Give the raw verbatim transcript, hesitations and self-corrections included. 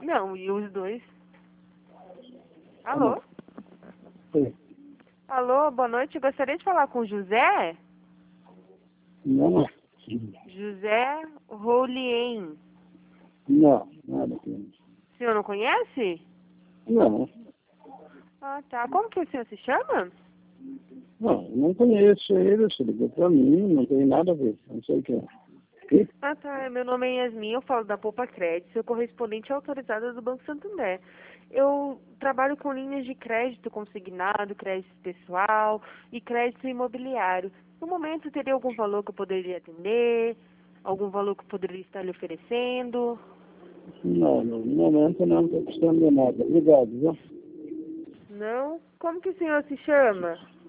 Não, e os dois. Alô? Sim. Alô, boa noite. Eu gostaria de falar com o José? Não, José Rolien. não, nada com isso. O senhor não conhece? Não, Ah, tá. Como que o senhor se chama? não, não conheço ele, se ligou pra mim, não tem nada a ver, não sei quem é. E, Ah, tá. Meu nome é Yasmin, eu falo da Poupa Crédito, sou correspondente autorizada do Banco Santander. Eu trabalho com linhas de crédito consignado, crédito pessoal e crédito imobiliário. No momento, teria algum valor que eu poderia atender? Algum valor que eu poderia estar lhe oferecendo? não, no momento não estou precisando de nada. Obrigado, viu? Não? Como que o senhor se chama?